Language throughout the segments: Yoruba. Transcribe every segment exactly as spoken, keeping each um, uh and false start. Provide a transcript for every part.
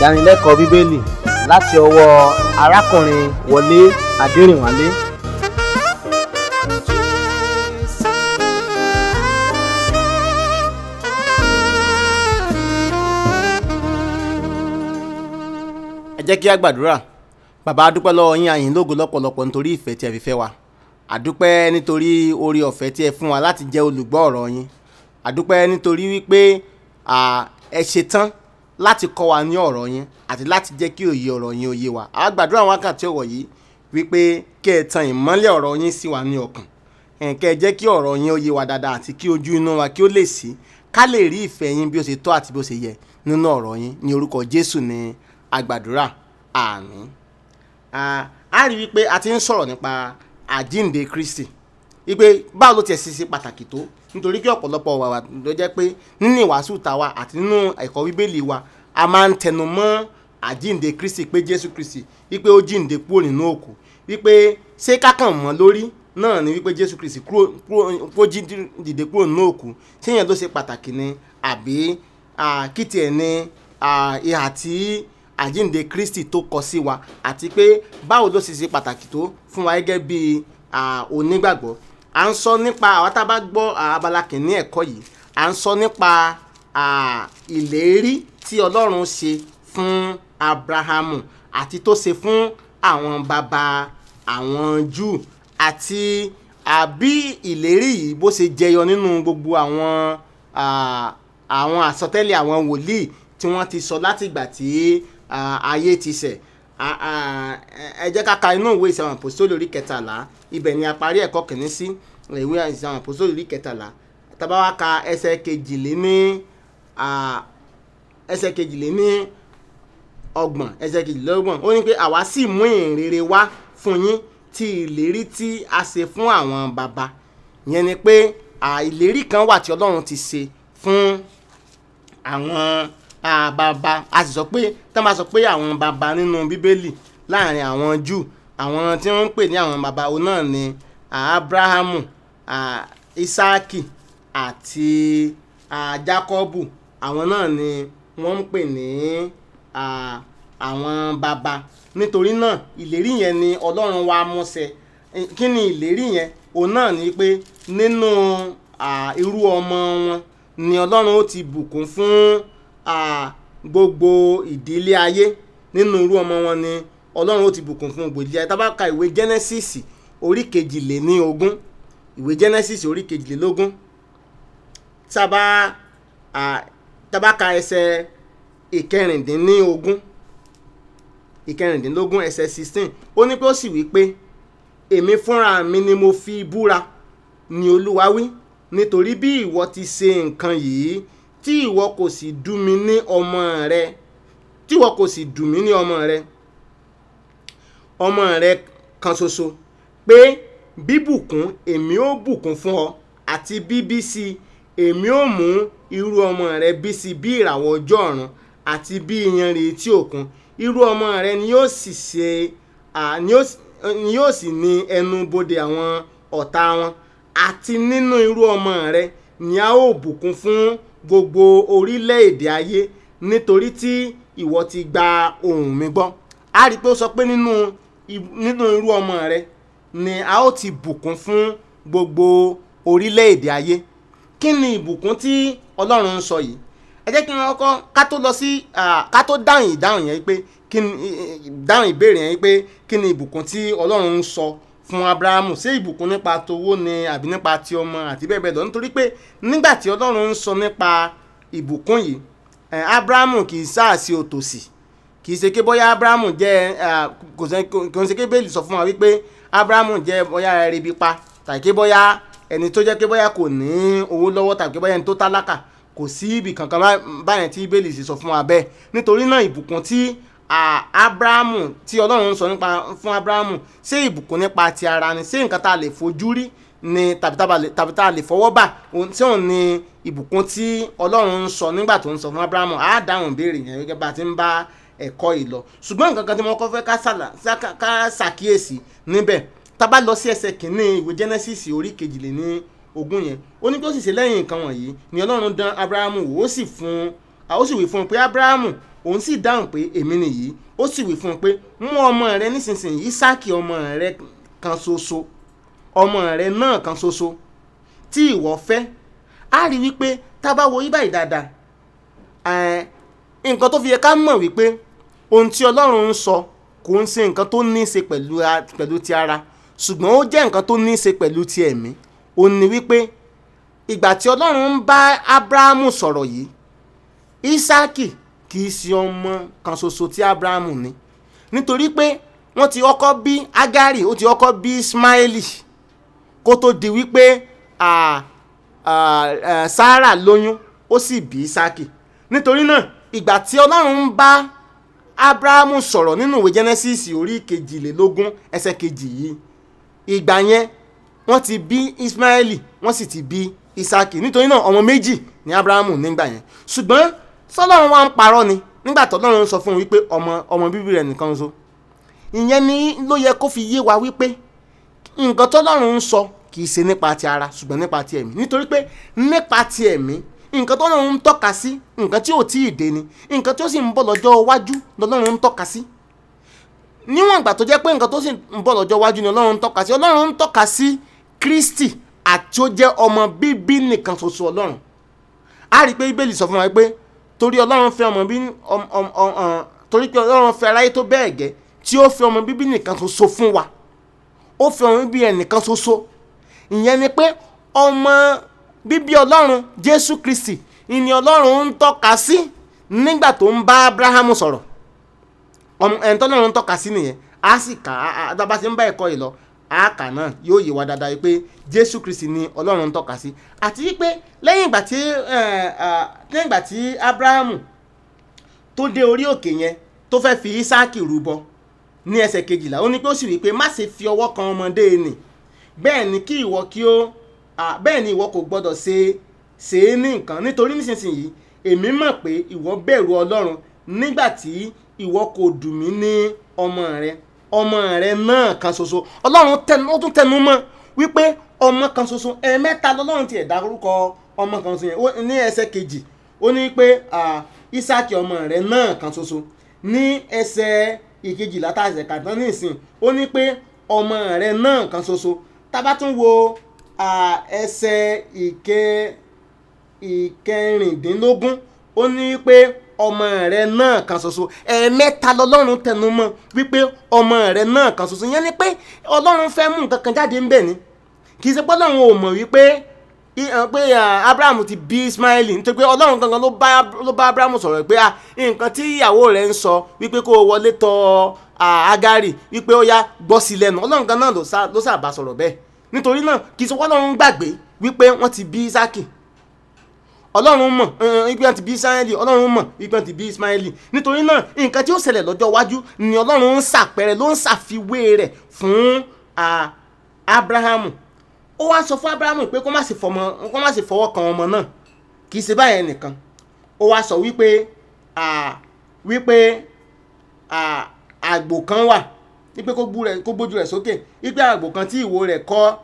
ìdánilẹ́kọ̀ọ́ bíbélì láti ọwọ́ arákùnrin Wọlé Adérìnwálé. ẹ jẹ́ kí a gbàdúrà. Bàbá, a dúpẹ́ lọ́wọ́ yín, a yìn lógo lọ́pọ̀lọpọ̀ nítorí ìfẹ́ tí ẹ fi fẹ́ wa. A dúpẹ́ nítorí oore ọ̀fẹ́ tí ẹ fún wa láti jẹ́ olùgbọ́ ọ̀rọ̀ yín. A dúpẹ́ nítorí wípé ẹ ṣetán láti kọ́ wa ní ọ̀rọ̀ yín àti láti jẹ́ kí òye ọ̀rọ̀ yín ó yé wa. A gbàdúrà wákàtí ọ̀wọ̀ yìí wípé kí ẹ tan ìmọ́lẹ̀ ọ̀rọ̀ yín sí wa ní ọkàn. Kí ẹ jẹ́ kí ọ̀rọ̀ yín ó yé wa dáadáa àti kí ojú inú wa kí ó lè ṣí, ká lè rí ìfẹ́ yín bí ó ṣe tọ́ àti bí ó ṣe yẹ nínú ọ̀rọ̀ yín. Ní orúkọ Jésù ni a gbàdúrà. Àmín. A rí wípé a ti ń sọ̀rọ̀ nípa àjíǹde Kristi, wípé báwo ló tiẹ̀ sì ṣe pàtàkì tó, nítorí kí ọ̀pọ̀lọpọ̀ wà ló jẹ́ pé nínú ìwàásù tàwa àti nínú ẹ̀kọ́ bíbélì wa a máa ń tẹnu mọ́ àjíǹde Kristi, pé Jésù Kristi wípé ó jíǹde kúrò nínú òkú, wípé ṣé kákàn mọ́ lórí náà ni wípé Jésù Kristi kúrò jíǹde kúrò nínú òkú, ṣé yẹn ló ṣe pàtàkì ni àbí kí tiẹ̀ ní ìhà tí àjíǹde Kristi tó kọ sí wa, àti pé báwo ló sì ṣe pàtàkì tó fún wa gẹ́gẹ́ bí onígbàgbọ́. À ń sọ nípa àwọn tá a bá gbọ́ abala kìíní ẹ̀kọ́ yìí, à ń sọ nípa ìlérí tí Ọlọ́run ṣe fún Abrahamu àti tó ṣe fún àwọn bàbá àwọn Júù, àti àbí ìlérí yìí bó ṣe jẹyọ nínú gbogbo àwọn àwọn àsọtẹ́lẹ̀ àwọn wòlíì tí wọ́n ti sọ láti ìgbà tí ayé ti ṣẹ̀. Ẹ jẹ́ ká ka inú ìwé Ìṣe àwọn Àpọ́stélì orí kẹtàlá, ibẹ̀ ni a parí ẹ̀kọ́ kìíní sí. Ìwé Ìṣe àwọn Àpọ́stélì orí kẹtàlá, tá bá wá ka ẹsẹ̀ kejìléní ẹsẹ̀ kejìléní ọgbọ̀n ẹsẹ̀ kejìlélọ́gbọ̀n, ó ní pé àwa sì mú ìrere wá fún yín ti ìlérí tí a ṣe fún àwọn bàbá. Ìyẹn ni pé ìlérí kan wà tí Ọlọ́run ti ṣe fún àwọn bàbá. A sì sọ pé tá máa sọ pé àwọn bàbá nínú bíbélì láàrin àwọn Júù, àwọn tí wọ́n ń pè ní àwọn bàbá òun náà ni Abrahamu, Isaaki àti Jacobu. Àwọn náà ni wọ́n ń pè ní àwọn bàbá. Nítorí náà ìlérí yẹn ni Ọlọ́run wá mú ṣẹ. Kí ni ìlérí yẹn? Òun náà ni pé nínú irú ọmọ wọn ni Ọlọ́run ó ti bùkún fún gbogbo ìdílé ayé. Nínú irú ọmọ wọn ni Ọlọ́run ó ti bùkún fún gbogbo ìdílé ayé. Tá bá ka ìwé Genesis orí kejìléní ogún, ìwé Genesis orí kejìlélógún, tá bá tá bá ka ẹsẹ̀ ìkẹrìndínlógún ìkẹrìndínlógún ẹsẹ̀ sixteen, ó ní pé ó sì wí pé èmi fúnra mi ni mo fi búra ni Olúwa wí, nítorí bí ìwọ ti ṣe nǹkan yìí tí ìwọ kò sì dùn mí ní ọmọ rẹ tí ìwọ kò sì dùn mí ní ọmọ rẹ ọmọ rẹ kan ṣoṣo, pé bíbùkún èmi ó bùkún fún ọ, àti bíbí sí èmi ó mú irú ọmọ rẹ bí sí bí ìràwọ̀ ọjọ́ ọ̀run àti bí iyanrìn etí òkun. Irú ọmọ rẹ ni yóò sì ṣe ni yóò sì ní ẹnu bodè àwọn ọ̀tá wọn, àti nínú irú ọmọ rẹ ni a ó bùkún fún gbogbo orílẹ̀-èdè ayé, nítorí tí ìwọ ti gba ohùn mi gbọ́. A rí pé ó sọ pé nínú nínú irú ọmọ rẹ ni a ó ti bùkún fún gbogbo orílẹ̀-èdè ayé. Kí ni ìbùkún tí Ọlọ́run ń sọ yìí? Ẹ jẹ́ kí n kọ́kọ́ ká tó lọ sí ká tó dáhùn ìdáhùn yẹn pé kí ni dáhùn ìbéèrè yẹn pé kí ni ìbùkún tí Ọlọ́run ń sọ fún Abrahamu. Ṣé ìbùkún nípa towó ni àbí nípa ti ọmọ àti bẹ́ẹ̀ bẹ́ẹ̀ lọ? Nítorí pé nígbà tí Ọlọ́run ń sọ nípa ìbùkún yìí, Abrahamu kì í sáàsì òtòṣì, kì í ṣe pé bóyá Abrahamu jẹ́ kò ń ṣe pé Bíbélì sọ fún wa wípé Abrahamu jẹ́ bóyá ẹrẹ̀bi pa, tàbí pé bóyá ẹni tó jẹ́ pé bóyá kò ní owó lọ́wọ́, tàbí pé bóyá ẹni tó tálákà. Kò sí ibì kankan báyẹn tí Bíbélì sì sọ fún wa bẹ́ẹ̀. Nítorí náà ìbùkún tí Abrahamu tí Ọlọ́run ń sọ nípa fún Abrahamu, ṣé ìbùkún nípa ti ara ni, ṣé nǹkan tá a lè fojú rí ni, tàbí tá a lè fọwọ́ bà, tí òun ni ìbùkún tí Ọlọ́run ń sọ nígbà tó ń sọ fún Abrahamu? Á dáhùn ìbéèrè yẹn gẹ́gẹ́ bá ti ń bá ẹ̀kọ́ yìí lọ. Ṣùgbọ́n nǹkan kan tí mo kọ́ fẹ́ ká ṣàkíyèsí níbẹ̀, tá bá lọ sí ẹsẹ̀ kìíní ìwé Genesis orí kejìléní ogún yẹn, ó ní pé ó sì ṣe lẹ́yìn nǹkan wọ̀nyí ni Ọlọ́run dán Abrahamu wò, ó sì fún ó sì wí fún un pé Abrahamu, òun sì dáhùn pé èmi nìyí. Ó sì wí fún un pé mú ọmọ rẹ nísinsìnyí, Ísáàkì ọmọ rẹ kan ṣoṣo, ọmọ rẹ náà kan ṣoṣo tí ìwọ fẹ́. A rí wípé tá bá wo ibà ìdáadáa, nǹkan tó fi yẹ ká mọ̀ wípé ohun tí Ọlọ́run ń sọ kò ń ṣe nǹkan tó ní í ṣe pẹ̀lú pẹ̀lú ti ara, ṣùgbọ́n ó jẹ́ nǹkan tó ní í ṣe pẹ̀lú ti ẹ̀mí. Ó ní wípé ìgbà tí Ọlọ́run ń bá Ábúráhámù sọ̀rọ̀ yìí, Ísáàkì kì í ṣe ọmọ kan ṣoṣo tí Ábúráhámù ní, nítorí pé wọ́n ti kọ́kọ́ bí Ágárì, ó ti kọ́kọ́ bí Ismaili kó tó di wípé Sárà lóyún ó sì bí Ísáàkì. Nítorí náà ìgbà tí Ọlọ́run ń bá Ábúráhámù sọ̀rọ̀ nínú ìwé Genesis orí kejìlélógún ẹsẹ̀ kejì yìí, ìgbà yẹn wọ́n ti bí Ismaili wọ́n sì ti bí Ísáàkì. Nítorí náà ọmọ méjì ní Ábúráhámù nígbà yẹn. Ṣùgbọ́n sọ́lọ́run wá ń parọ́ ni nígbà tó Ọlọ́run sọ fún un wípé ọmọ ọmọ bíbí rẹ̀ nìkan ṣoṣo. Ìyẹn ni ló yẹ kó fi yé wa wípé nǹkan tó Ọlọ́run ń sọ kì í ṣe nípa ti ara ṣùgbọ́n nípa ti ẹ̀mí. Nítorí pé nípa ti ẹ̀mí nǹkan tó Ọlọ́run ń tọ́ka sí nǹkan tí ò tí ì dé ni, nǹkan tí ó sì ń bọ̀ lọ́jọ́ iwájú lọ́lọ́run ń tọ́ka sí. Níwọ̀n ìgbà tó jẹ́ pé nǹkan tó sì ń bọ̀ lọ́jọ́ iwájú ni Ọlọ́run ń tọ́ka sí, Ọlọ́run ń tọ́ka sí Kristi àti ó jẹ́ ọmọ bíbí nìkan ṣoṣo Ọlọ́run. A rí pé Bíbélì sọ fún wa pé torí Ọlọ́run fẹ́ ọmọ bí torí pé Ọlọ́run fẹ́ aráyé tó bẹ́ẹ̀ gẹ́ tí ó fẹ́ ọmọ bíbí nìkan ṣoṣo fún wa, ó fẹ́ ọmọ bíbí ẹ̀ nìkan ṣoṣo. Ìyẹn ni pé ọmọ bíbí Ọlọ́run Jésù Kristi ìní Ọlọ́run ń tọ́ka sí nígbà tó ń bá Ábúráhámù sọ̀rọ̀. ẹni tó Ọlọ́run ń tọ́ka sí nìyẹn. A sì kà á dábàá sí ń bá ẹ̀kọ́ yìí lọ, àákà náà yóò yé wa dáadáa wípé Jésù Kristi ni Ọlọ́run ń tọ́ka sí. Àti wípé lẹ́yìn ìgbà tí lẹ́yìn ìgbà tí Ábúráhámù tó dé orí òkè yẹn tó fẹ́ fi Ísáàkì rúbọ ní ẹsẹ̀ kejìlá, ó ní pé ó sì wí pé má ṣe fi ọwọ́ kan ọmọdé nì, bẹ́ẹ̀ ni kí ìwọ kí ó bẹ́ẹ̀ ni ìwọ kò gbọdọ̀ ṣe ṣe é ní nǹkan, nítorí nísinsìnyí èmi mọ̀ pé ìwọ bẹ̀rù Ọlọ́run nígbà tí ìwọ kò dùn mí ní ọmọ rẹ ọmọ rẹ náà kan ṣoṣo. Ọlọ́run tẹnu ó tún tẹnu mọ́ wípé ọmọ kan ṣoṣo. ẹ̀ẹ̀mẹ́ta lọ́lọ́run tiẹ̀ dárúkọ ọmọ kan ṣoṣo yẹn. Ní ẹsẹ̀ kejì ó ní pé Ísáàkì ọmọ rẹ náà kan ṣoṣo. Ní ẹsẹ̀ ìkejìlá tá a ṣẹ̀ kà tán nísìn ó ní pé ọmọ rẹ náà kan ṣoṣo. Tá bá tún wo ẹsẹ̀ ìke ìkẹrìndínlógún ó ní pé ọmọ rẹ náà kan ṣoṣo. ẹ̀ẹ̀mẹ́ta lọ́lọ́run tẹnu mọ́ wípé ọmọ rẹ náà kan ṣoṣo. Ìyẹn ni pé Ọlọ́run fẹ́ mú nǹkan kan jáde ńbẹ̀ ni, kì í ṣe pé Ọlọ́run ò mọ̀ wípé pé Ábúráhámù ti bí Ismaili, nítorí pé Ọlọ́run gangan ló bá ló bá Ábúráhámù sọ̀rọ̀ pé nǹkan tí ìyàwó rẹ̀ ń sọ wípé kó o wọlé tọ̀ Ágárì wípé ó yá gbọ́ sí lẹ́nu. Ọlọ́run gan náà ló sábà sọ̀rọ̀ bẹ́ẹ̀. Nítorí náà kì í ṣe pé Ọlọ́run gbàgbé wípé wọ́n ti bí Ísáàkì. Ọlọ́run mọ̀ wípé wọ́n ti bí Ismaili, Ọlọ́run mọ̀ wípé wọ́n ti bí Ismaili. Nítorí náà nǹkan tí ó ṣẹlẹ̀ lọ́jọ́ iwájú ni Ọlọ́run ń ṣàpẹẹrẹ ló ń ṣàfiwé rẹ̀ fún Ábúráhámù. Ó wá sọ fún Ábúráhámù pé kó má ṣe fọmọ kó má ṣe fọwọ́ kan ọmọ náà. Kì í ṣe báyẹn nìkan, ó wá sọ wípé wípé àgbò kan wà wípé kó gbójú rẹ̀ sókè wípé àgbò kan tí ìwo rẹ̀ kọ́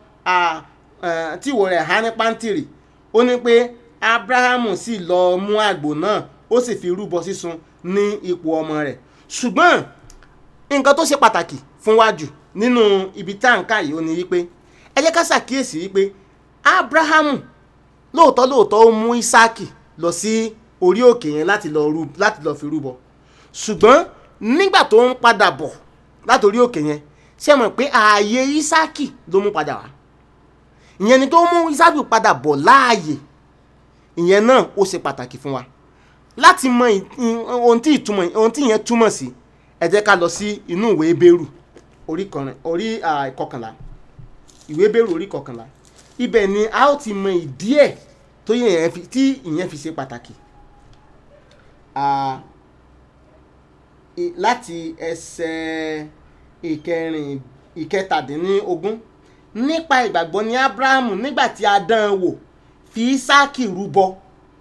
tí ìwo rẹ̀ há ní pàǹtìrì. Ó ní pé Ábúráhámù sì lọ mú àgbò náà ó sì fi rúbọ sísun ní ipò ọmọ rẹ̀. Ṣùgbọ́n nǹkan tó ṣe pàtàkì fún wa jù nínú ibi tá à ń kà yìí ó ní wípé ẹ jẹ́ ká ṣàkíyèsí wípé Ábúráhámù lóòótọ́ lóòótọ́ ó mú Ísáàkì lọ sí orí òkè yẹn láti lọ rú láti lọ fi rúbọ. Ṣùgbọ́n nígbà tó ń padà bọ̀ láti orí òkè yẹn, ṣé mọ̀ pé ààyè Ísáàkì ló mú padà wá. Ìyẹn ni tó mú Ísáàkì padà bọ̀ láàyè. Ìyẹn náà ó ṣe pàtàkì fún wa láti mọ ohun tí ìtumọ̀ ohun tí ìyẹn túmọ̀ sí. Ẹ jẹ́ ká lọ sí inú ìwé Hébérù orí kọrin orí ìkọkànlá ìwé Hébérù orí kọkànlá. Ibẹ̀ ni a ó ti mọ ìdí ẹ̀ tó yẹn fi tí ìyẹn fi ṣe pàtàkì. Láti ẹsẹ̀ ìkẹrin ìkẹtàdínlógún, nípa ìgbàgbọ́ ní Ábúráhámù nígbà tí a dán an wò fi Ísáàkì rúbọ.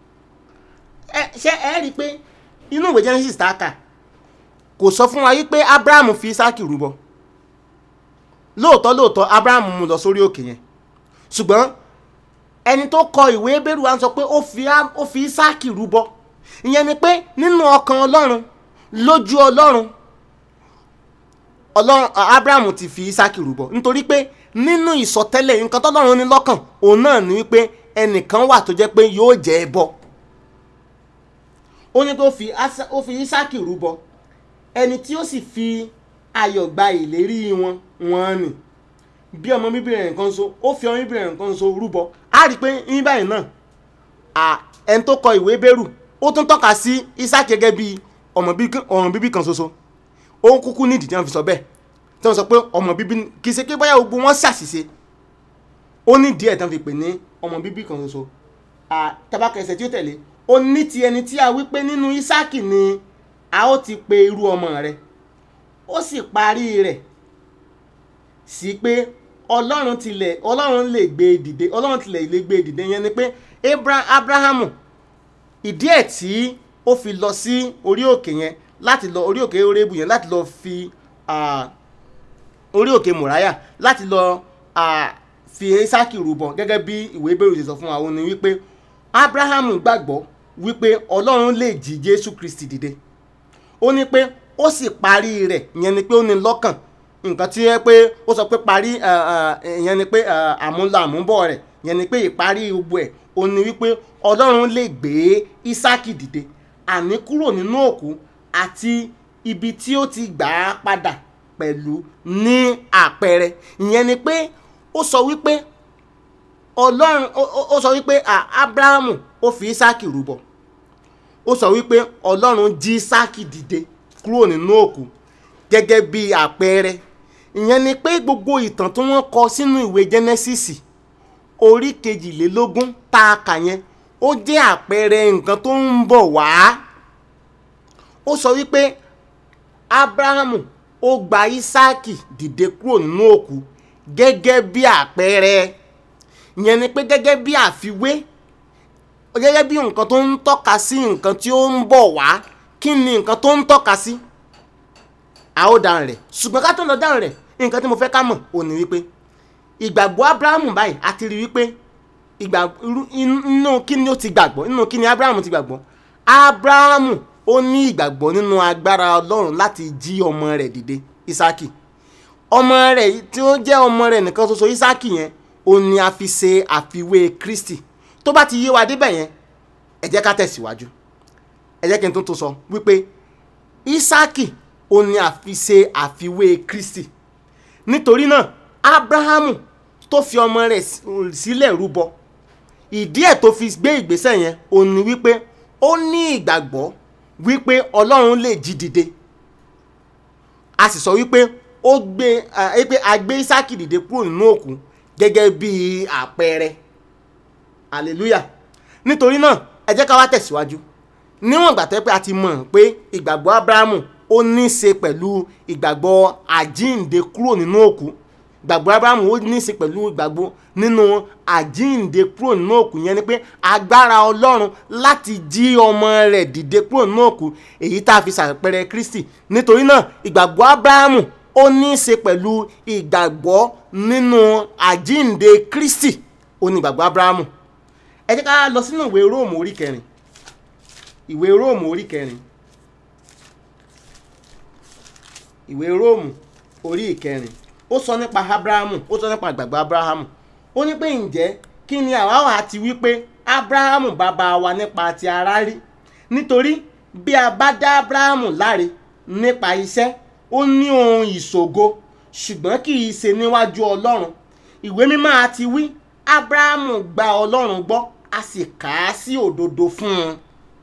Ṣé ẹ rí i pé inú ìwé Genesis tá a kà kò sọ fún wa wípé Ábúráhámù fi Ísáàkì rúbọ. Lóòótọ́ lóòótọ́ Ábúráhámù mú lọ sórí òkè yẹn, ṣùgbọ́n ẹni tó kọ ìwé Hébérù wa ń sọ pé ó fi Ísáàkì rúbọ. Ìyẹn ni pé nínú ọkàn Ọlọ́run lójú ọlọ́run ọlọ́run Abrahamu ti fi Ísákì rúbọ nítorí pé nínú ìsọtẹ́lẹ̀ nǹkan tọ́lọ́run ní lọ́kàn òun náà ni wípé ẹnìkan wà tó jẹ́ pé yóò jẹ́ ẹbọ. ó ní pé ó fi Ísákì rúbọ ẹni tí ó sì fi ayọ̀ gba ìlérí wọn wọn ni bí ọmọ bíbí rẹ̀ nǹkan so ó fi ọmọ bíbí rẹ̀ nǹkan so rúbọ. a rí i pé ní báyìí náà ẹni tó kọ ìwé Hébérù ó tún tọ́ka sí Ísákì gẹ́gẹ́ bí ọmọ bíbí kan ṣoṣo. ó ń kúkú nídìí tí wọ́n fi sọ bẹ́ẹ̀ tí wọ́n sọ pé ọmọ bíbí kì í ṣe pé bóyá gbogbo wọn ṣàṣìṣe ó ní díẹ̀ tí wọ́n fi pè ní ọmọ bíbí kan ṣoṣo. tabaka ẹsẹ̀ tí ó tẹ̀lé ó ní ti ẹni tí a wí pé nínú Ísákì ni a ó ti pe irú ọmọ rẹ̀ ó sì parí rẹ̀ sí pé ọlọ́run tilẹ̀ ọlọ́run lè gbé dìde ọlọ́run tilẹ̀ lè gbé dìde yẹn ni pé Abrahamu ìdí ẹ̀ tí ó fi lọ sí orí òkè yẹn láti lọ orí òkè Hórébù yẹn láti lọ fi orí òkè Mòráyà láti lọ fi Ísákì rúbọ gẹ́gẹ́ bí ìwé Hébérù ṣe sọ fún wa ó ní wípé Abrahamu gbàgbọ́ wípé ọlọ́run lè jí Jésù Kristi dìde. ó ní pé ó sì parí rẹ̀ ìyẹn ni pé ó ní lọ́kàn nǹkan tí yẹ pé ó sọ pé parí ìyẹn ni pé àmúlò àmúbọ̀ rẹ̀ ìyẹn ni pé ìparí gbogbo ẹ̀ ó ní wípé ọlọ́run lè gbé Ísákì dìde àní kúrò nínú òkú àti ibi tí ó ti gbà á padà pẹ̀lú ní àpẹẹrẹ. ìyẹn ni pé ó sọ wípé ọlọ́run ó sọ wípé Abrahamu ó fi Ísákì rúbọ ó sọ wípé ọlọ́run jí Ísákì dìde kúrò nínú òkú gẹ́gẹ́ bí àpẹẹrẹ. ìyẹn ni pé gbogbo ìtàn tí wọ́n kọ sínú ìwé Genesis orí kejìlélógún tá a kà yẹn ó jẹ́ àpẹẹrẹ nǹkan tó ń bọ̀ wá. ó sọ wípé Abrahamu ó gba Ísákì dìde kúrò nínú òkú gẹ́gẹ́ bí àpẹẹrẹ. ìyẹn ni pé gẹ́gẹ́ bí àfiwé gẹ́gẹ́ bí nǹkan tó ń tọ́ka sí nǹkan tí ó ń bọ̀ wá. kí ni nǹkan tó ń tọ́ka sí? a ó dáhùn rẹ̀ ṣùgbọ́n ká tó lọ dáhùn rẹ̀ nǹkan tí mo fẹ́ ká mọ̀ ò ní wípé ìgbàgbọ́ Abrahamu báyìí a ti rí wípé inú kí ni ó ti gbàgbọ́ inú kí ni Abrahamu ti gbàgbọ́. Abrahamu ó ní ìgbàgbọ́ nínú agbára Ọlọ́run láti jí ọmọ rẹ̀ dìde Ísákì. ọmọ rẹ̀ tí ó jẹ́ ọmọ rẹ̀ nìkan ṣoṣo Ísákì yẹn ó ní a fi ṣe àfiwé Kristi. tó bá ti yé wa débẹ̀ yẹn ẹ jẹ́ ká tẹ̀síwájú ẹ jẹ́ kí n tún tún sọ wípé Ísákì ó ní a fi ṣe àfiwé Kristi. nítorí náà Abrahamu tó fi ọmọ rẹ̀ sílẹ̀ rúbọ ìdí ẹ̀ tó fi gbé ìgbésẹ̀ yẹn ó ní wípé ó ní ìgbàgbọ́ wípé Ọlọ́run lè jí dìde. a sì sọ wípé ó gbé wípé a gbé Ísákì dìde kúrò nínú òkú gẹ́gẹ́ bí àpẹẹrẹ. hallelujah. nítorí náà ẹ jẹ́ ká wá tẹ̀síwájú. níwọ̀n ìgbà tẹ́ pé a ti mọ̀ pé ìgbàgbọ́ Abrahamu ó ní í ṣe pẹ̀lú ìgbàgbọ́ àjíǹde kúrò nínú òkú. ìgbàgbọ́ Abrahamu ó ní í ṣe pẹ̀lú ìgbàgbọ́ nínú àjíǹde kúrò nínú òkú yẹn ni pé agbára Ọlọ́run láti jí ọmọ rẹ̀ dìde kúrò nínú òkú èyí tá a fi ṣàpẹẹrẹ Kristi. nítorí náà ìgbàgbọ́ Abrahamu ó ní í ṣe pẹ̀lú ìgbàgbọ́ nínú àjíǹde Kristi ó ní ìgbàgbọ́ Abrahamu. ẹ jẹ́ ká lọ sínú ìwé Róòmù orí kẹrin ìwé Róòmù orí kẹrin ìwé Róòmù orí ìkẹrin ó sọ nípa Abrahamu ó sọ nípa ìgbàgbọ́ Abrahamu. ó ní pé ǹjẹ́ kí ni àwa wà ti wí pé Abrahamu bàbá wa nípa ti ara rí? nítorí bí a bá dá Abrahamu láre nípa iṣẹ́ ó ní ohun ìṣògo ṣùgbọ́n kì í ṣe níwájú Ọlọ́run. ìwé mímọ́ a ti wí Abrahamu gba Ọlọ́run gbọ́ a sì kà á sí òdodo fún un.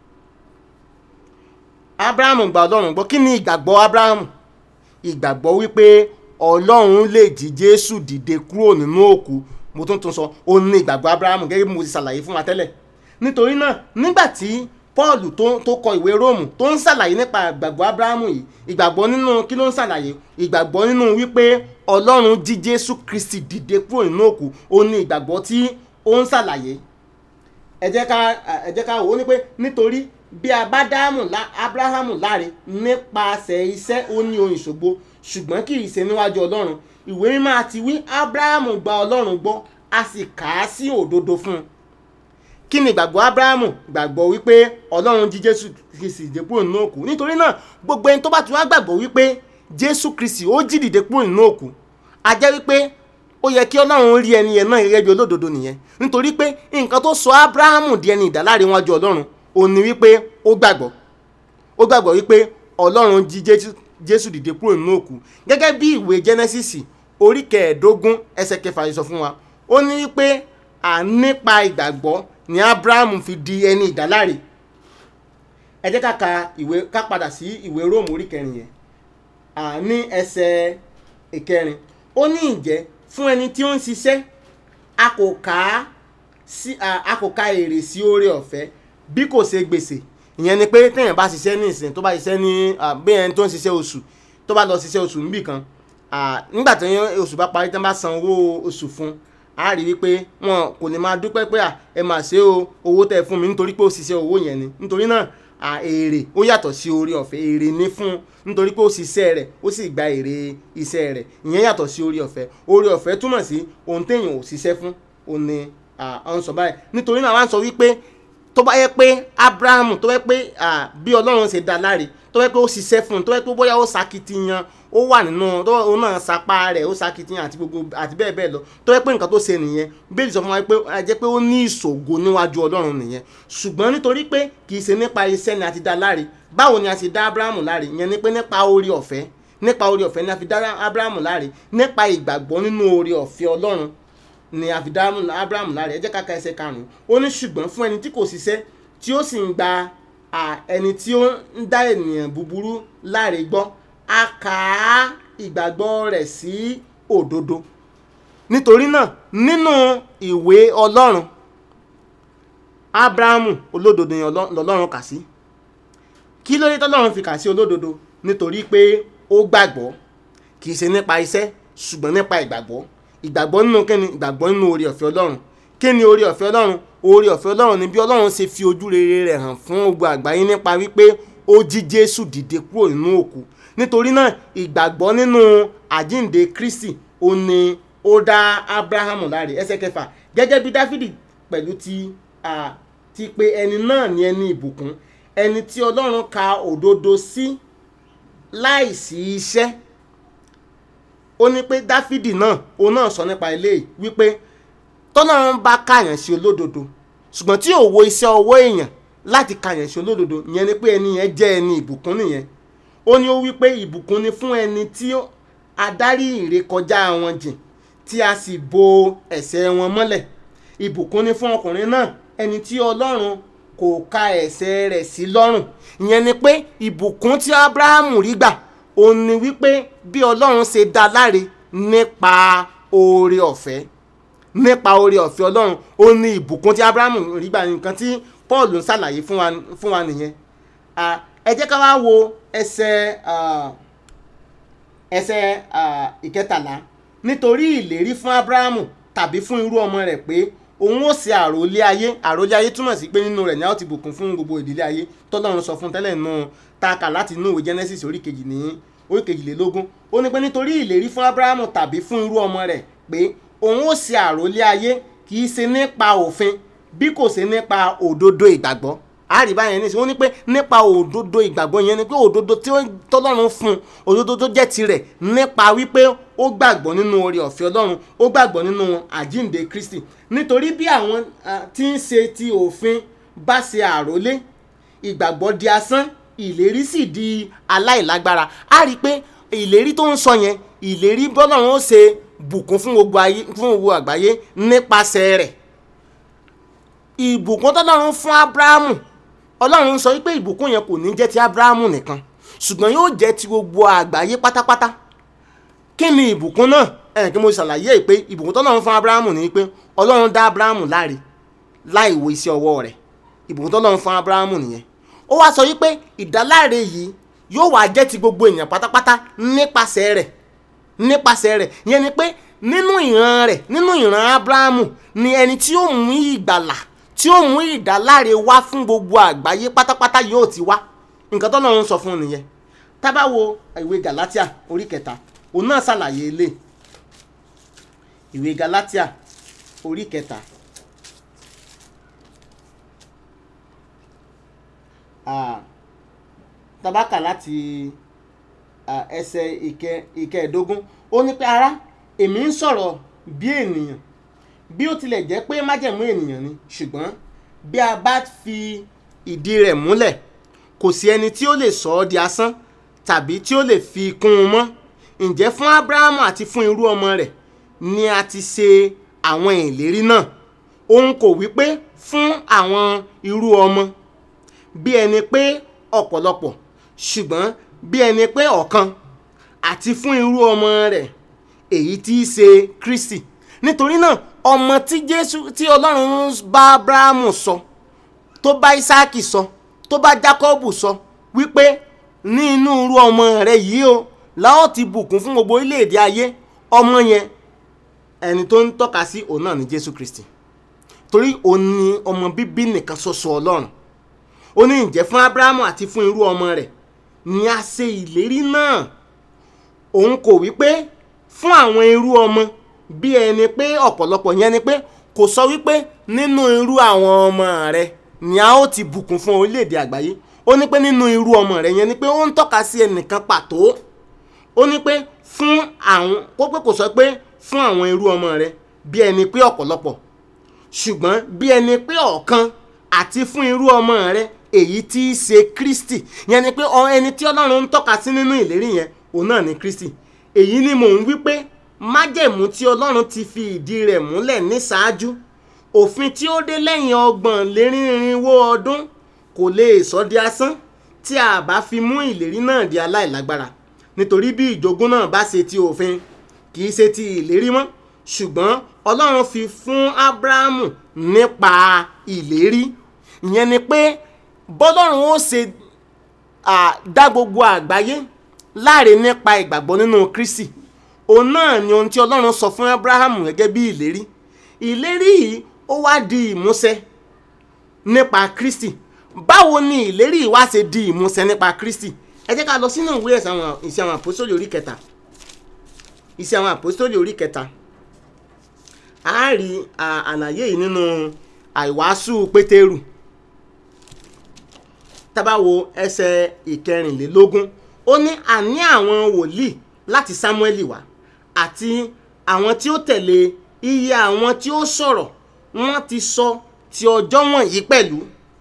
Abrahamu gba Ọlọ́run gbọ́. kí ni ìgbàgbọ́ Abrahamu? ìgbàgbọ́ wípé Ọlọ́run lè jí Jésù dìde kúrò nínú òkú. mo tún tún sọ ó ní ìgbàgbọ́ Abrahamu gẹ́gẹ́ bí mo ti ṣàlàyé fún wa tẹ́lẹ̀. nítorí náà nígbà tí Paul tó tó kọ ìwé Róòmù tó ń ṣàlàyé nípa ìgbàgbọ́ Abrahamu yìí ìgbàgbọ́ nínú kí ló ń ṣàlàyé? ìgbàgbọ́ nínú wípé Ọlọ́run jí Jésù Kristi dìde kúrò nínú òkú ó ní ìgbàgbọ́ tí ó ń ṣàlàyé. ẹ jẹ́ ká ẹ jẹ́ ká wò ó ní pé nítorí bí a bá dá Abrahamu láre nípasẹ̀ iṣẹ́ ó ní ohun ìṣògo ṣùgbọ́n kì í ṣe níwájú Ọlọ́run. ìwé mímọ́ àti wí Abrahamu gba Ọlọ́run gbọ́ a sì kà á sí òdodo fún un. kí ni ìgbàgbọ́ Ábúráhámù? Ìgbàgbọ́ wípé Ọlọ́run jí Jésù Kristi dìde kúrò nínú òkú. Nítorí náà gbogbo ẹni tó bá ti wá gbàgbọ́ wípé Jésù Kristi ó jí dìde kúrò nínú òkú, a jẹ́ wípé ó yẹ kí Ọlọ́run rí ẹni yẹn náà gẹ́gẹ́ bí olódodo nìyẹn. Nítorí pé nǹkan tó sọ Ábúráhámù di ẹni ìdáláre wájú Ọlọ́run ó ní wípé ó gbàgbọ́ ó gbàgbọ́ wípé Ọlọ́run jí Jésù dìde kúrò nínú òkú. Gẹ́gẹ́ bí ìwé Genesis orí kẹẹ̀ẹ́dógún ẹsẹ̀ kẹfà sọ fún wa, ó ní wípé à nípa ìgbàgbọ́ ni Ábúráhámù fi di ẹni ìdáláre. Ẹ jẹ́ ká ka ìwé ká padà sí ìwé Róòmù orí kẹrin yẹn, à ní ẹsẹ̀ ìkẹrin. Ó ní ǹjẹ́ fún ẹni tí ó ń ṣiṣẹ́ a kò ká sí a kò ká èrè sí oore ọ̀fẹ́ bí kò ṣe gbèsè. Ìyẹn ni pé téèyàn bá ṣiṣẹ́ ní ìsìn tó bá ṣiṣẹ́ ní bí ẹni tó ń ṣiṣẹ́ oṣù tó bá lọ ṣiṣẹ́ oṣù níbì kan, nígbà tí oṣù bá parí tán bá san owó oṣù fún, a rí wípé wọn kò ní máa dúpẹ́ pé ẹ máa ṣe o owó tẹ́ fún mi nítorí pé ó ṣiṣẹ́ owó yẹn ni. Nítorí náà èrè ó yàtọ̀ sí oore ọ̀fẹ́. Èrè ní fún nítorí pé ó ṣiṣẹ́ rẹ̀ ó sì gba èrè iṣẹ́ rẹ̀. Ìyẹn yàtọ̀ sí oore ọ̀fẹ́. Oore ọ̀fẹ́ túmọ̀ sí ohun téèyàn ò ṣiṣẹ́ fún, òun ni à ń sọ báyìí. Nítorí náà wọ́n á sọ wípé tó bá yẹ pé Ábúráhámù tó yẹ pé bí Ọlọ́run ṣe dá láre, tó yẹ pé ó ṣiṣẹ́ fún un, tó yẹ pé bóyá ó ṣakitiyan, ó wà nínú tó òun náà sapá rẹ̀ ó ṣakitiyan àti gbogbo àti bẹ́ẹ̀ bẹ́ẹ̀ lọ, tó yẹ pé nǹkan tó ṣe nìyẹn, Bíbélì sọ fún wa pé a jẹ́ pé ó ní ìṣògo níwájú Ọlọ́run nìyẹn. Ṣùgbọ́n nítorí pé kì í ṣe nípa iṣẹ́ ni a ti dá láre. Báwo ni a ti dá Ábúráhámù láre? Ìyẹn ni pé nípa oore ọ̀fẹ́ nípa oore ọ̀fẹ́ ni a fi dá Ábúráhámù láre. Nípa ìgbàgbọ́ nínú oore ọ̀fẹ́ Ọlọ́run ni a fi dá Ábúráhámù láre. Ẹ jẹ́ ká ka ẹsẹ̀ karùn-ún. Ó ní ṣùgbọ́n fún ẹni tí kò ṣiṣẹ́ tí ó sì ń gba ẹni tí ó ń dá ènìyàn búburú láre gbọ́, a kà á ìgbàgbọ́ rẹ̀ sí òdodo. Nítorí náà nínú ìwé Ọlọ́run, Ábúráhámù olódodo ni Ọlọ́run kà sí. Kí ló dé tọ́lọ́run fi kà sí olódodo? Nítorí pé ó gbàgbọ́, kì í ṣe nípa iṣẹ́ ṣùgbọ́n nípa ìgbàgbọ́. Ìgbàgbọ́ nínú kíni? Ìgbàgbọ́ nínú oore ọ̀fẹ́ Ọlọ́run. Kí ni oore ọ̀fẹ́ Ọlọ́run? Oore ọ̀fẹ́ Ọlọ́run ni bí Ọlọ́run ṣe fi ojú rere rẹ̀ hàn fún gbogbo àgbáyé nípa wípé ó jí Jésù dìde kúrò nínú òkú. Nítorí náà ìgbàgbọ́ nínú àjíǹde Kristi ó ní ó dá Ábúráhámù láre. Ẹsẹ̀ kẹfà, gẹ́gẹ́ bí Dáfídì pẹ̀lú ti à ti pé ẹni náà ní ẹni ìbùkún, ẹni tí Ọlọ́run ka òdodo sí láìsí iṣẹ́. Ó ní pé Dáfídì náà òun náà sọ nípa eléyìí wípé tọ́lọ́run bá kàyàn sí olódodo ṣùgbọ́n tí ò wo iṣẹ́ ọwọ́ èèyàn láti kàyàn sí olódodo, ìyẹn ni pé ẹni yẹn jẹ́ ẹni ìbùkún nìyẹn. Ó ní ó wípé ìbùkún ni fún ẹni tí adarí ìrékọjá wọn jìn tí a sì bo ẹ̀ṣẹ̀ wọn mọ́lẹ̀. Ìbùkún ni fún ọkùnrin náà ẹni tí Ọlọ́run kò ka ẹ̀ṣẹ̀ rẹ̀ sí lọ́rùn. Ìyẹn ni pé ìbùkún tí Ábúráhámù rí gbà ó ní wípé bí Ọlọ́run ṣe dá láre nípa oore ọ̀fẹ́ nípa oore ọ̀fẹ́ Ọlọ́run ó ní ìbùkún tí Ábúráhámù rí gbà. Nǹkan tí Paul ń ṣàlàyé fún wa fún wa nìyẹn. Ẹ jẹ́ ká wá wo ẹsẹ̀ ẹsẹ̀ ìkẹtàlá. Nítorí ìlérí fún Ábúráhámù tàbí fún irú ọmọ rẹ̀ pé òun ó ṣe àròlé ayé. Àròlé ayé túmọ̀ sí pé nínú rẹ̀ ni a ó ti bùkún fún gbogbo ìdílé ayé tọ́lọ́run sọ fún tẹ́lẹ̀ nù táàkà láti inú ìwé Genesis orí kejì ní orí kejìlélógún. Ó ní pé nítorí ìlérí fún Ábúráhámù tàbí fún irú ọmọ rẹ̀ pé òun ó ṣe àròlé ayé kì í ṣe nípa òfin bí kò ṣe nípa òdodo ìgbàgbọ́. Àríbá yẹn ní sí wọ́n ní pé nípa òdodo ìgbàgbọ́ yẹn ni pé òdodo tí Ọlọ́run fún, òdodo tó jẹ́ tirẹ̀ nípa wípé ó gbàgbọ́ nínú oore ọ̀fẹ́ Ọlọ́run, ó gbàgbọ́ nínú àjíǹde Kristi. Nítorí bí àwọn tí ń ṣe ti òfin bá ṣe àròlé, ìgbàgbọ́ di asán, ìlérí sì di aláìlágbára. A rí pé ìlérí tó ń sọ yẹn, ìlérí bọ́lọ́run ó ṣe bùkún fún gbogbo ayé fún gbogbo àgbáyé nípasẹ̀ rẹ̀. Ìbùkún tọ́lọ́run fún Ábúráhámù, Ọlọ́run sọ wípé ìbùkún yẹn kò ní jẹ́ ti Ábúráhámù nìkan ṣùgbọ́n yóò jẹ́ ti gbogbo àgbáyé pátápátá. Kí ni ìbùkún náà? Ẹ̀ kí mo ṣàlàyé pé ìbùkún tọ́lọ́run fún Ábúráhámù ni pé Ọlọ́run dá Ábúráhámù láre láì wo iṣẹ́ ọwọ́ rẹ̀. Ìbùkún tọ́lọ́run fún Ábúráhámù nìyẹn. Ó wá sọ wípé ìdáláre yìí yóò wá jẹ́ ti gbogbo èèyàn pátápátá nípasẹ̀ rẹ̀ nípasẹ̀ rẹ̀. Ìyẹn ni pé nínú ìran rẹ̀ nínú ìran Ábúráhámù ni ẹni tí ó mú ìgbàlà tí ó mú ìdáláre wá fún gbogbo àgbáyé pátápátá yóò ti wá. Nǹkan tọ́lọ́run sọ fún un nìyẹn. Tá bá wo ìwé Gàlátíà orí kẹta, òun náà ṣàlàyé ilé. Ìwé Gàlátíà orí kẹta tabaka láti ẹsẹ̀ ìkẹẹ̀dógún ó ní pé ará èmi ń sọ̀rọ̀ bí ènìyàn bí ó tilẹ̀ jẹ́ pé májẹ̀mú ènìyàn ni ṣùgbọ́n bí a bá fi ìdí rẹ̀ múlẹ̀ kò sí ẹni tí ó lè sọ ọ́ di asán tàbí tí ó lè fi kún un mọ́. Ǹjẹ́ fún Ábúráhámù àti fún irú ọmọ rẹ̀ ni a ti ṣe àwọn ìlérí náà. Òun kò wí pé fún àwọn irú ọmọ bí ẹni pé ọ̀pọ̀lọpọ̀ ṣùgbọ́n bí ẹni pé ọ̀kan àti fún irú ọmọ rẹ̀ èyí tí í ṣe Kristi. Nítorí náà ọmọ tí Jésù tí Ọlọ́run bá Ábúráhámù sọ tó bá Ísáàkì sọ tó bá Jákọ́bù sọ wípé ní inú irú ọmọ rẹ̀ yìí o la ó ti bùkún fún gbogbo orílẹ̀-èdè ayé, ọmọ yẹn ẹni tó ń tọ́ka sí òun náà ni Jésù Kristi, torí òun ni ọmọ bíbí nìkan ṣoṣo Ọlọ́run. Ó ní ǹjẹ́ fún Ábúráhámù àti fún irú ọmọ rẹ̀ ni a ṣe ìlérí náà. Òun kò wí pé fún àwọn irú ọmọ bí ẹni pé ọ̀pọ̀lọpọ̀, yẹn ni pé kò sọ wípé nínú irú àwọn ọmọ rẹ̀ ni a ó ti bùkún fún orílẹ̀-èdè àgbáyé. Ó ní pé nínú irú ọmọ rẹ̀, yẹn ni pé ó ń tọ́ka sí ẹnìkan pàtó. Ó ní pé fún àwọn kó pé kò sọ pé fún àwọn irú ọmọ rẹ̀ bí ẹni pé ọ̀pọ̀lọpọ̀ ṣùgbọ́n bí ẹni pé ọ̀kan àti fún irú ọmọ rẹ̀ èyí tí í ṣe Kristi. Yẹn ni pé ẹni tí Ọlọ́run ń tọ́ka sí nínú ìlérí yẹn òun náà ni Kristi. Èyí ni mò ń wí pé májẹ̀mú tí Ọlọ́run ti fi ìdí rẹ̀ múlẹ̀ ní ṣáájú, òfin tí ó dé lẹ́yìn ọgbọ̀n lérinrinwó ọdún kò lè sọ di asán tí a bá fi mú ìlérí náà di aláìlágbára. Nítorí bí ìjogún náà bá ṣe ti òfin kì í ṣe ti ìlérí mọ́, ṣùgbọ́n Ọlọ́run fi fún Ábúráhámù nípa ìlérí. Ìyẹn ni pé bọ́lọ́run ó ṣe dá gbogbo àgbáyé láre nípa ìgbàgbọ́ nínú Kristi, òun náà ni ohun tí Ọlọ́run sọ fún Ábúráhámù gẹ́gẹ́ bí ìlérí. Ìlérí yìí ó wá di ìmúṣẹ nípa Kristi. Báwo ni ìlérí yìí wá ṣe di ìmúṣẹ nípa Kristi? Ẹ jẹ́ ká lọ sínú ìwé Iṣẹ́ àwọn Àpọ́sítélì orí kẹta. Iṣẹ́ àwọn Àpọ́sítélì orí kẹta. A rí àlàyé yìí nínú àìwàásù Pétérù. Tá bá wo ẹsẹ̀ ìkẹrìnlélógún, ó ní àní àwọn wòlíì láti Sámúẹ́lì wá àti àwọn tí ó tẹ̀lé iye àwọn tí ó sọ̀rọ̀ wọ́n ti sọ ti ọjọ́ wọ̀nyí pẹ̀lú.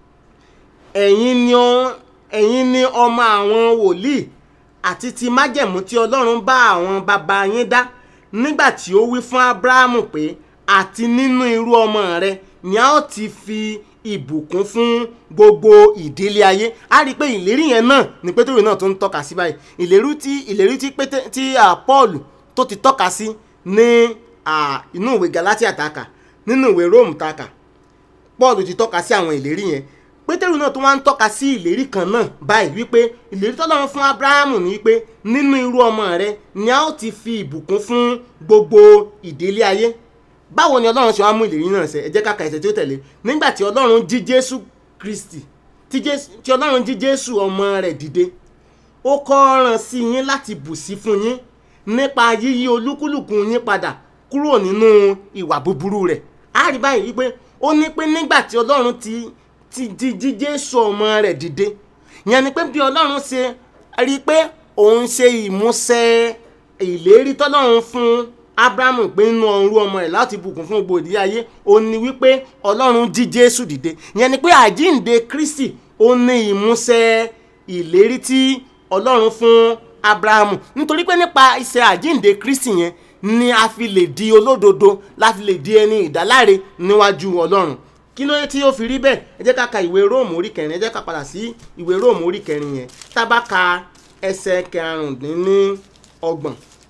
Ẹ̀yin ni ẹ̀yin ni ọmọ àwọn wòlíì àti ti májẹ̀mú tí Ọlọ́run bá àwọn bàbá yín dá nígbà tí ó wí fún Ábúráhámù pé àti nínú irú ọmọ rẹ̀ ni a ó ti fi ìbùkún fún gbogbo ìdílé ayé. A rí pé ìlérí yẹn náà ni Pétérù náà tó ń tọ́ka sí báyìí. Ìlérí tí ìlérí tí pété tí Paul tó ti tọ́ka sí ní inú ìwé Gálátíà tàkà, nínú ìwé Róòmù tàkà, Paul ti tọ́ka sí àwọn ìlérí yẹn. Pétérù náà tó wá ń tọ́ka sí ìlérí kan náà báyìí wípé ìlérí tọ́lọ́run fún Ábúráhámù ni wípé nínú irú ọmọ rẹ̀ ni a ó ti fi ìbùkún fún gbogbo ìdílé ayé. Báwo ni Ọlọ́run ṣe wá mú ìlérí náà ṣẹ? Ẹ jẹ́ ká ka ẹsẹ̀ tí ó tẹ̀lé. Nígbà tí Ọlọ́run jí Jésù Kristi tí Ọlọ́run jí Jésù ọmọ rẹ̀ dìde, ó kọ́ rán sí yín láti bùsí fún yín nípa yíyí olúkúlùkù yín padà kúrò nínú ìwà búburú rẹ̀. A rí báyìí wípé ó ní pé nígbà tí Ọlọ́run ti ti jí Jésù ọmọ rẹ̀ dìde, ìyẹn ni pé bí Ọlọ́run ṣe rí pé òun ṣe ìmúṣẹ ìlérí tọ́lọ́run fún Ábúráhámù pé nínú ọrú ọmọ rẹ̀ láti bùkún fún gbogbo ìdílé ayé, ó ní wípé Ọlọ́run jí Jésù dìde. Ìyẹn ni pé àjíǹde Kristi ó ní ìmúṣẹ ìlérí tí Ọlọ́run fún Ábúráhámù. Nítorí pé nípa iṣẹ́ àjíǹde Kristi yẹn ni a fi lè di olódodo, la fi lè di ẹni ìdáláre níwájú Ọlọ́run. Kí ló dé tí ó fi rí bẹ́ẹ̀? Ẹ jẹ́ ká ka ìwé Róòmù orí kẹrin. Ẹ jẹ́ ká padà sí ìwé Róòmù orí kẹrin yẹn. Tá bá ka ẹsẹ̀ karùndínlọ́gbọ̀n,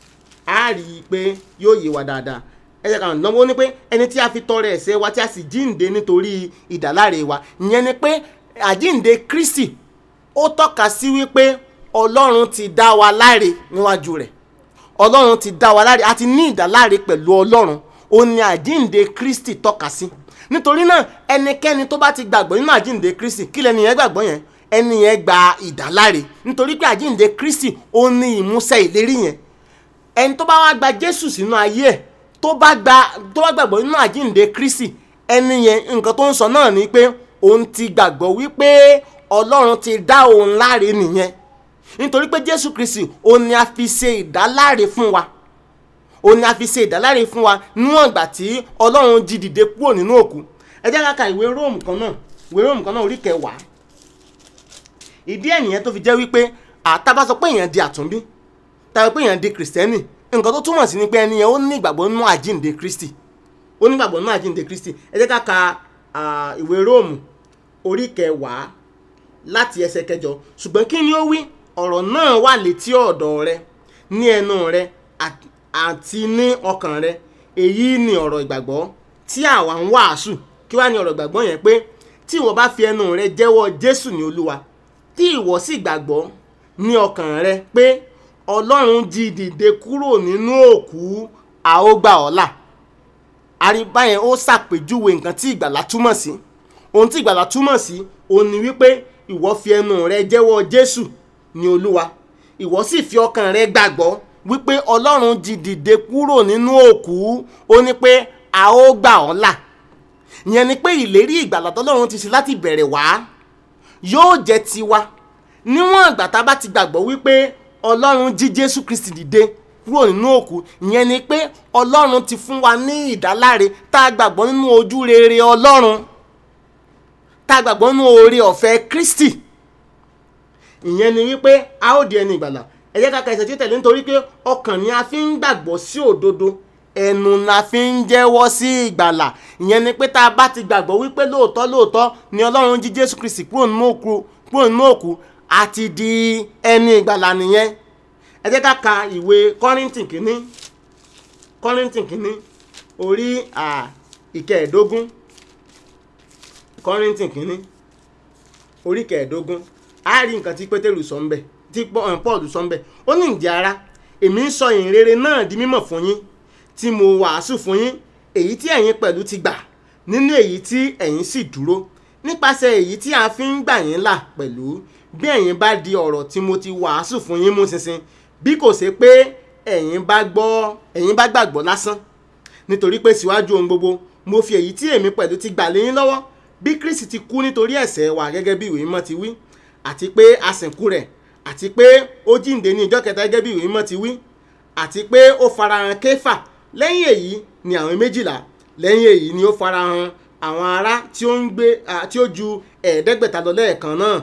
a rí i pé yóò yé wa dáadáa. Ẹ jẹ́ ká ràn lọ́wọ́ ní pé ẹni tí a fi tọrẹ ẹ̀ṣẹ̀ wa tí a sì jíǹde nítorí ìdáláre wa. Ìyẹn ni pé àjíǹde Kristi ó tọ́ka sí wípé Ọlọ́run ti dá wa láre níwájú rẹ̀. Ọlọ́run ti dá wa láre, a ti ní ìdáláre pẹ̀lú Ọlọ́run. Ó ní àjíǹde Kristi tọ́ka sí. Nítorí náà ẹnikẹ́ni tó bá ti gbàgbọ́ nínú àjíǹde Kristi, kí lẹni yẹn gbàgbọ́ yẹn? Ẹni yẹn gba ìdáláre. Nítorí pé àjíǹde Kristi ó ní ìmúṣẹ ìlérí yẹn. Ẹni tó bá wá gba Jésù sínú ayé ẹ̀, tó bá gba tó bá gbàgbọ́ nínú àjíǹde Kristi, ẹni yẹn nǹkan tó ń sọ náà ni pé òun ti gbàgbọ́ wípé Ọlọ́run ti dá òun láre nìyẹn, nítorí pé Jésù Kristi òun ni a fi ṣe ìdáláre fún wa òun ni a fi ṣe ìdáláre fún wa níwọ̀n ìgbà tí Ọlọ́run jí dìde kúrò nínú òkú. ẹ jẹ́ ká ka ìwé Róòmù kan náà ìwé Róòmù kan náà orí kẹwàá. ìdí ẹ̀ nìyẹn tó fi jẹ́ wípé àtàbá sọ pé èèyàn di àtúnbí tàbí pé èèyàn di kìrìsìtẹ́nì, nǹkan tó túmọ̀ sí ni pé ẹni yẹn ó ní ìgbàgbọ́ nínú àjíǹde Kristi ó ní ìgbàgbọ́ nínú àjíǹde Kristi. ẹ jẹ́ ká ka ìwé Róòmù orí kẹwàá láti ẹsẹ̀ kẹjọ. ṣùgbọ́n kí ni ó wí? ọ̀rọ̀ náà wà létí ọ̀dọ̀ rẹ, ní ẹnu rẹ àti ní ọkàn rẹ, èyí ni ọ̀rọ̀ ìgbàgbọ́ tí àwa ń wàásù. kí wá ní ọ̀rọ̀ ìgbàgbọ́ yẹn? pé tí ìwọ bá fi ẹnu rẹ jẹ́wọ́ Jésù ní Olúwa, tí ìwọ sì gbàgbọ́ ní ọkàn rẹ pé Ọlọ́run jí dìde kúrò nínú òkú, a ó gbà ọ́ là. àríbá yẹn ó ṣàpèjúwe nǹkan tí ìgbàlà túmọ̀ sí. ohun tí ìgbàlà túmọ̀ sí òun ni wípé ìwọ fi ẹnu rẹ jẹ́wọ́ Jésù ní Olúwa, ìwọ sì fi ọkàn rẹ gbàgbọ́ wípé Ọlọ́run jí dìde kúrò nínú òkú, ó ní pé a ó gbà ọ́ là. ìyẹn ni pé ìlérí ìgbàlà tọ́lọ́run ti ṣe láti bẹ̀rẹ̀ wá yóò jẹ́ tiwa níwọ̀n ìgbà tá a bá ti gbàgbọ́ wípé Ọlọ́run jí Jésù Kristi dìde kúrò nínú òkú. ìyẹn ni pé Ọlọ́run ti fún wa ní ìdáláre tá a gbàgbọ́ nínú ojú rere Ọlọ́run, tá a gbàgbọ́ nínú oore ọ̀fẹ́ Kristi. ìyẹn ni wípé a ó di ẹni ìgbàlà. ẹ jẹ́ ká ka ẹsẹ̀ tí ó tẹ̀lé, nítorí pé ọkàn ni a fi ń gbàgbọ́ sí òdodo, ẹnu la fi ń jẹ́wọ́ sí ìgbàlà. ìyẹn ni pé tá a bá ti gbàgbọ́ wípé lóòótọ́ lóòótọ́ ni Ọlọ́run jí Jésù Kristi kúrò nínú òkú kúrò nínú òkú a ti di ẹni ìgbàlà nìyẹn. ẹ jẹ́ ká ka ìwé Kọ́ríńtì kìíní Kọ́ríńtì kìíní orí ìkẹẹ̀ẹ́dógún Kọ́ríńtì kìíní orí kẹẹ̀ẹ́dógún. a rí nǹkan tí Pétérù sọ ń bẹ̀, tí Paul sọ ń bẹ̀. ó ní ǹjẹ́ ará, èmi ń sọ ìyìn rere náà di mímọ̀ fún yín tí mo wàásù fún yín, èyí tí ẹ̀yin pẹ̀lú ti gbà, nínú èyí tí ẹ̀yin sì dúró, nípasẹ̀ èyí tí a fi ń gbà yín là pẹ̀lú, bí ẹ̀yin bá di ọ̀rọ̀ tí mo ti wàásù fún yín mú ṣinṣin, bí kò ṣe pé ẹ̀yin bá gbọ́ ẹ̀yin bá gbàgbọ́ lásán. nítorí pé síwájú ohun gbogbo mo fi èyí tí èmi pẹ̀lú ti gbà lé yín lọ́wọ́, bí Kristi ti kú nítorí ẹ̀ṣẹ̀ wa gẹ́gẹ́ bí ìwé mímọ́ ti wí, àti pé a sìnkú rẹ̀, àti pé ó jíǹde ní ìjọ́ kẹta gẹ́gẹ́ bí ìwé mímọ́ ti wí, àti pé ó farahàn Kéfà, lẹ́yìn èyí ni àwọn méjìlá, lẹ́yìn èyí ni ó farahàn àwọn ará tí ó ń gbé tí ó ju ẹ̀ẹ́dẹ́gbẹ̀ta lọ lẹ́ẹ̀kan náà.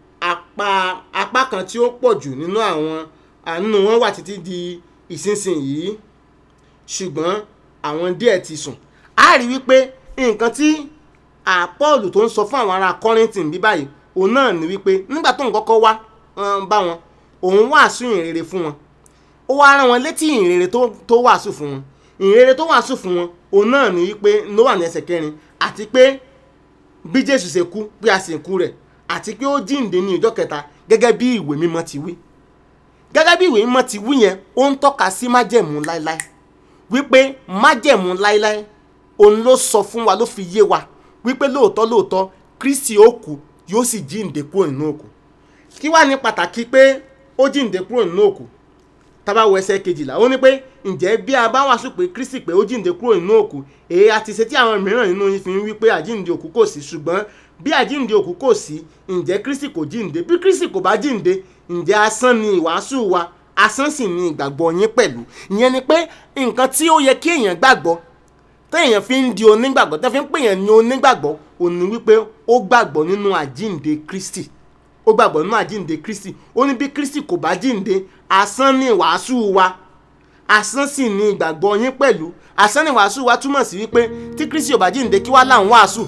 apá apá kan tí ó pọ̀ jù nínú àwọn nínú wọn wà títí di ìsinsìnyí, ṣùgbọ́n àwọn díẹ̀ ti sùn. a rí wípé nǹkan tí Paul tó ń sọ fún àwọn ará Kọ́ríńtì bí báyìí òun náà ni wípé nígbà tó ń kọ́kọ́ wá bá wọn, òun wàásù ìhìnrere fún wọn, ó wá rán wọn létí ìhìnrere tó wàásù fún wọn. ìhìnrere tó wàásù fún wọn òun náà ni wípé ló wà ní ẹsẹ̀ kẹrin, àti pé bí Jésù ṣe kú, bí a sìnkú rẹ̀, àti pé ó jíǹde ní ọjọ́ kẹta gẹ́gẹ́ bí ìwé mímọ́ ti wí. gẹ́gẹ́ bí ìwé mímọ́ ti wí yẹn, ó ń tọ́ka sí májẹ̀mú láíláí, wípé májẹ̀mú láíláí òun ló sọ fún wa, ló fi yé wa wípé lóòótọ́ lóòótọ́ Kristi ó kú yóò sì jíǹde kúrò nínú òkú. kí wá ní pàtàkì pé ó jíǹde kúrò nínú òkú? tá bá wo ẹsẹ̀ kejìlá, ó ní pé ǹjẹ́ bí a bá wàásù pé Kristi pé ó jíǹde kúrò nínú òkú, èyí àti ṣe tí àwọn mìíràn nínú yín fi ń wí pé àjíǹde òkú kò sí. ṣùgbọ́n bí àjíǹde òkú kò sí, ǹjẹ́ Kristi kò jíǹde? bí Kristi kò bá jíǹde, ǹjẹ́ asán ni ìwàásù wa, asán sì ni ìgbàgbọ́ yín pẹ̀lú. ìyẹn ni pé nǹkan tí ó yẹ kí èèyàn gbàgbọ́, téèyàn fi ń di onígbàgbọ́, tẹ́ fi ń pè yàn ní onígbàgbọ́, ó ní wípé ó gbàgbọ́ nínú àjíǹde Kristi ó gbàgbọ́ nínú àjíǹde Kristi. ó ní bí Kristi kò bá jíǹde, asán ni ìwàásù wa, asán sì ni ìgbàgbọ́ yín pẹ̀lú. asán ni ìwàásù wa túmọ̀ sí wípé tí Kristi ò bá jíǹde, kí wá là ń wàásù?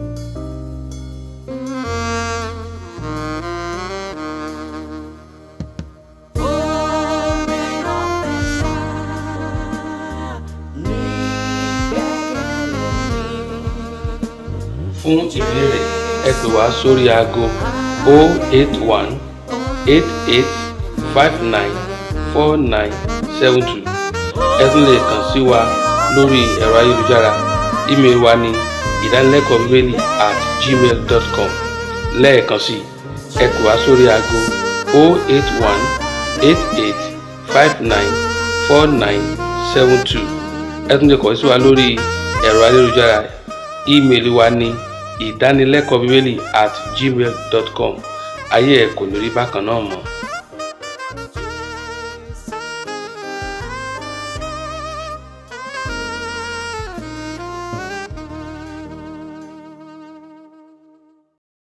fún ìbéèrè ẹ pè wá sórí aago oh eight one eight eight five nine four nine seven two. ẹ tún lè kàn sí wa lórí ẹ̀rọ ayélujára. ímeèlì wa ní ìdánilẹ́kọ̀ọ́ bíbélì at gmail dot com. lẹ́ẹ̀kan sí ẹ pè wá sórí aago oh eight one eight eight five nine four nine seven two. ẹ tún lè kàn sí wa lórí ẹ̀rọ ayélujára. ímeèlì wa ní ìdánilẹ́kọ̀ọ́ bíbélì at gmail dot com. Ayé ẹ̀ kò ní rí bákan náà mọ́.